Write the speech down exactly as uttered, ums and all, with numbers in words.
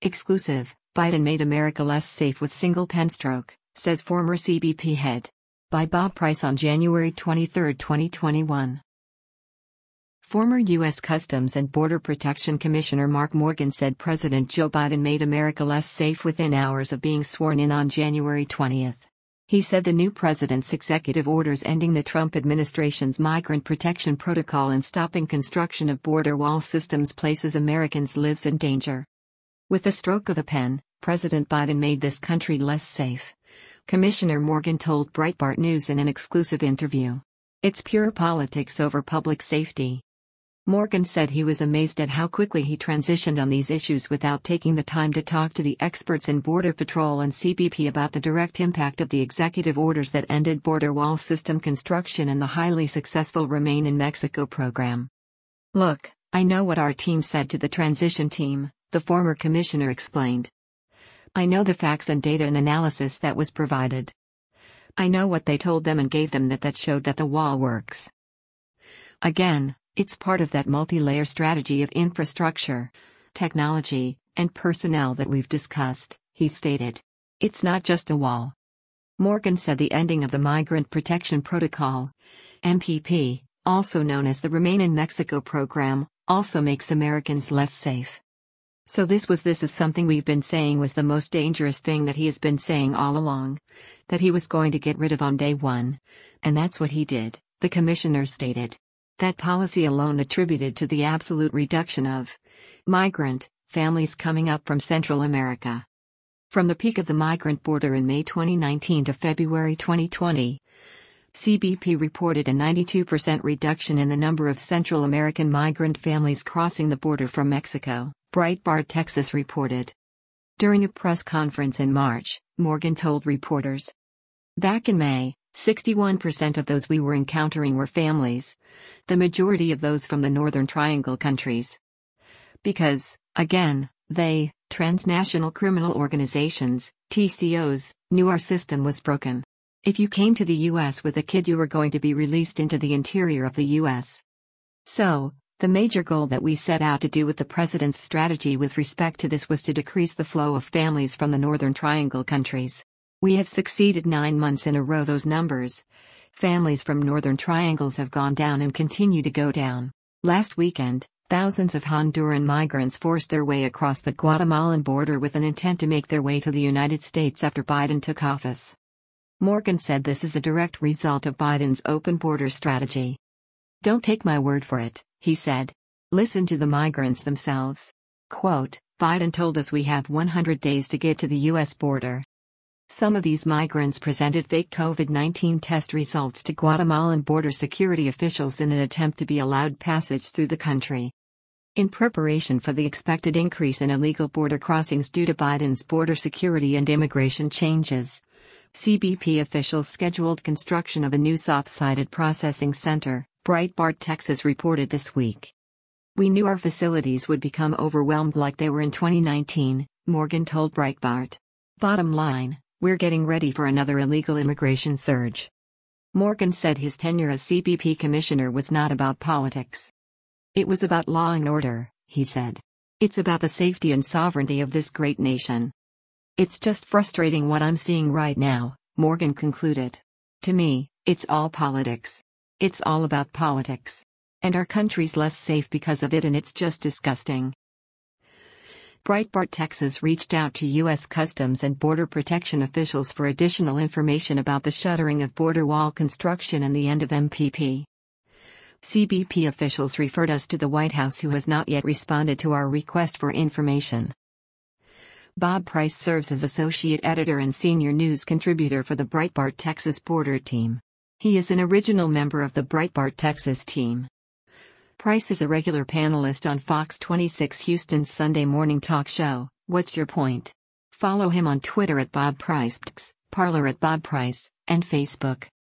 Exclusive, Biden made America less safe with single pen stroke, says former C B P head. By Bob Price on January twenty-third, twenty twenty-one. Former U S Customs and Border Protection Commissioner Mark Morgan said President Joe Biden made America less safe within hours of being sworn in on January twentieth. He said the new president's executive orders ending the Trump administration's migrant protection protocol and stopping construction of border wall systems places Americans' lives in danger. With the stroke of a pen, President Biden made this country less safe, Commissioner Morgan told Breitbart News in an exclusive interview. It's pure politics over public safety. Morgan said he was amazed at how quickly he transitioned on these issues without taking the time to talk to the experts in Border Patrol and C B P about the direct impact of the executive orders that ended border wall system construction and the highly successful Remain in Mexico program. "Look, I know what our team said to the transition team," the former commissioner explained. "I know the facts and data and analysis that was provided. I know what they told them and gave them that that showed that the wall works. Again, it's part of that multi-layer strategy of infrastructure, technology, and personnel that we've discussed," he stated. "It's not just a wall." Morgan said the ending of the Migrant Protection Protocol, M P P, also known as the Remain in Mexico program, also makes Americans less safe. So this was this is something we've been saying was the most dangerous thing that he has been saying all along, that he was going to get rid of on day one. And that's what he did, the commissioner stated. That policy alone attributed to the absolute reduction of migrant families coming up from Central America. From the peak of the migrant border in May twenty nineteen to February twenty twenty, C B P reported a ninety-two percent reduction in the number of Central American migrant families crossing the border from Mexico, Breitbart Texas reported. During a press conference in March, Morgan told reporters, "Back in May, sixty-one percent of those we were encountering were families, the majority of those from the Northern Triangle countries. Because, again, they, transnational criminal organizations, T C Os, knew our system was broken. If you came to the U S with a kid, you were going to be released into the interior of the U S So, the major goal that we set out to do with the president's strategy with respect to this was to decrease the flow of families from the Northern Triangle countries. We have succeeded nine months in a row. Those numbers, families from Northern Triangles, have gone down and continue to go down. Last weekend, thousands of Honduran migrants forced their way across the Guatemalan border with an intent to make their way to the United States after Biden took office." Morgan said this is a direct result of Biden's open border strategy. "Don't take my word for it," he said. "Listen to the migrants themselves. Quote, Biden told us we have one hundred days to get to the U S border. Some of these migrants presented fake COVID nineteen test results to Guatemalan border security officials in an attempt to be allowed passage through the country. In preparation for the expected increase in illegal border crossings due to Biden's border security and immigration changes, C B P officials scheduled construction of a new soft-sided processing center," Breitbart Texas reported this week. "We knew our facilities would become overwhelmed like they were in twenty nineteen, Morgan told Breitbart. "Bottom line, we're getting ready for another illegal immigration surge." Morgan said his tenure as C B P commissioner was not about politics. "It was about law and order," he said. "It's about the safety and sovereignty of this great nation. It's just frustrating what I'm seeing right now," Morgan concluded. "To me, it's all politics. It's all about politics. And our country's less safe because of it, and it's just disgusting." Breitbart Texas reached out to U S Customs and Border Protection officials for additional information about the shuttering of border wall construction and the end of M P P. C B P officials referred us to the White House, who has not yet responded to our request for information. Bob Price serves as associate editor and senior news contributor for the Breitbart Texas border team. He is an original member of the Breitbart Texas team. Price is a regular panelist on Fox twenty-six Houston's Sunday morning talk show, What's Your Point? Follow him on Twitter at Bob Price, Parler at Bob Price, and Facebook.